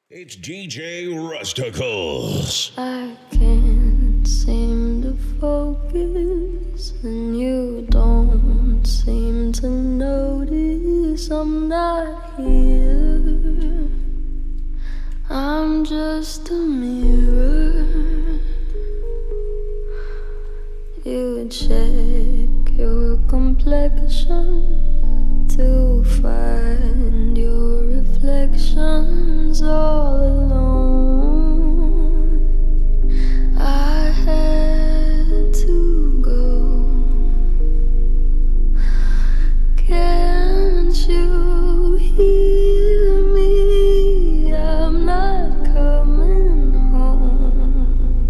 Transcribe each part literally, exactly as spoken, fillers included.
It's D J Rusticles. I can't seem to focus, and you don't seem to notice I'm not here. I'm just a mirror. You check your complexion to find your reflections all alone. I had to go. Can't you hear me? I'm not coming home.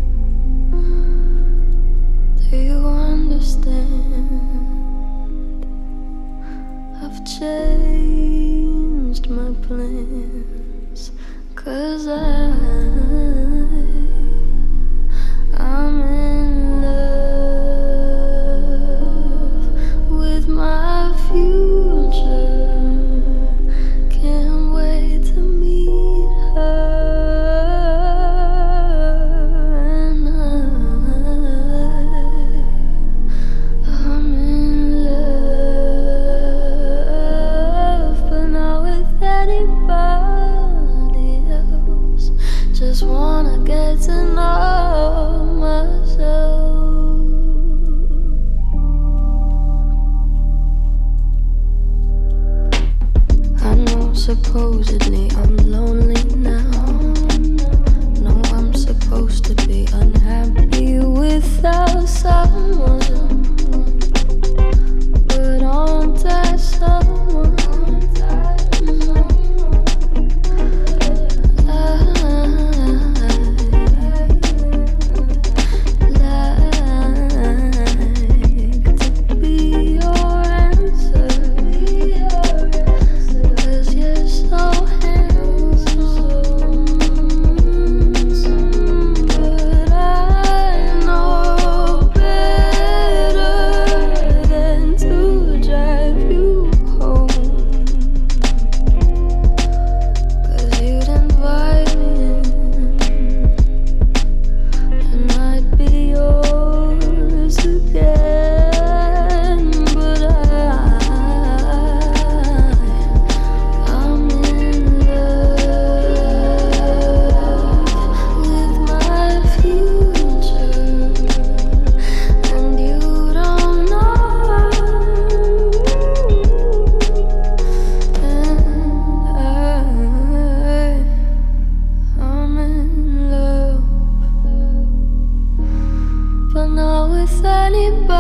Do you understand? I've changed my plans, 'cause I, I'm in love with my future. Can't wait to meet her, and I, I'm in love, but not with anybody else. Just wanna get to know myself. I know supposedly I'm lonely now. No, I'm supposed to be unhappy without someone, but aren't I someone?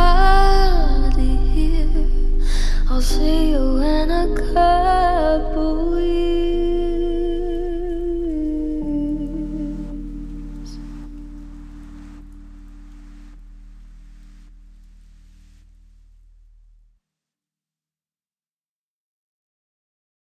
Anybody here? I'll see you in a couple